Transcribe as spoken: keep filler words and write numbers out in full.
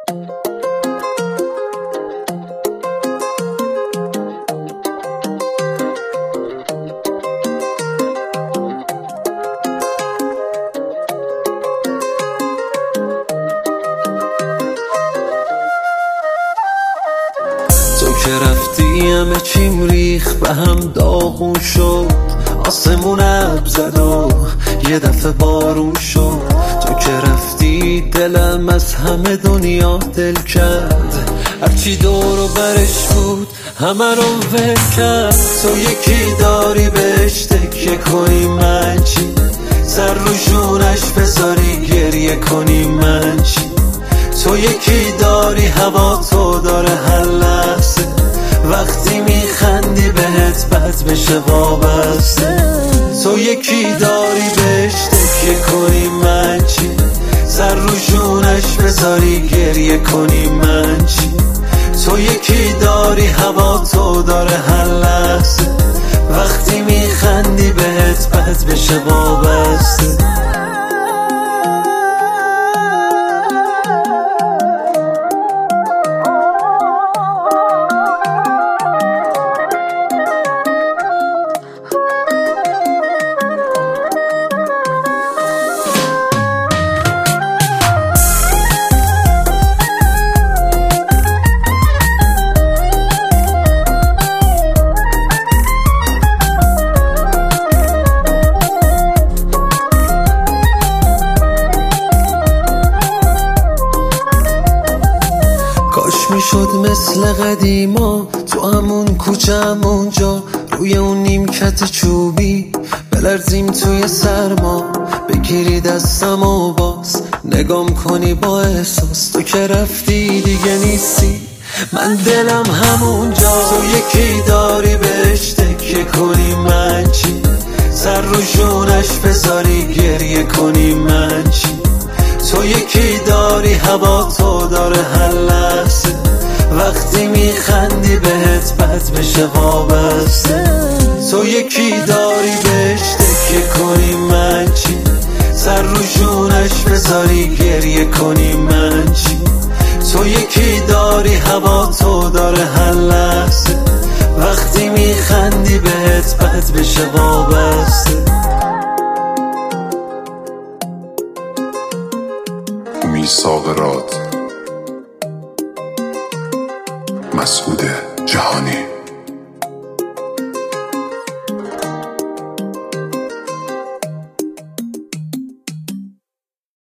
تو که رفتی همه چیم ریخ به هم داغون شد، آسمون ابر زد و یه دفعه بارون شد. تو که رفتی دلم از همه دنیا دل کرد، هرچی دور و برش بود همه رو ول کرد. تو یکی داری بهش تکیه کنی من چی، سر رو جونش بذاری گریه کنی من چی. تو یکی داری هوا تو داره هر لحظه، وقتی میخندی بهت بد بشه وابسته. تو یکی داری بهش تکیه کنی من چی، سر رو جونش بذاری گریه کنی من چی. تو یکی داری هوا تو داره هر لحظه، وقتی میخندی بهت بد بشه وابسته. کاش میشد مثل قدیما تو همون کوچه همونجا، روی اون نیمکت چوبی بلرزیم توی سرما. بگیری دستم و باز نگام کنی با احساس. تو که رفتی دیگه نیستی من دلم همونجا. تو یکی داری بهش تکیه کنی من چی، سر رو جونش بذاری گریه کنی من چی. تو یکی داری هوا تو داره هر لحظه، وقتی میخندی بهت بد بشه وابسته. تو یکی داری بهش تکیه کنی من چی، سر رو جونش بذاری گریه کنی من چی. تو یکی داری هوا تو داره هر لحظه، وقتی میخندی بهت بد بشه وابسته. میثاق راد، مسعود جهانی.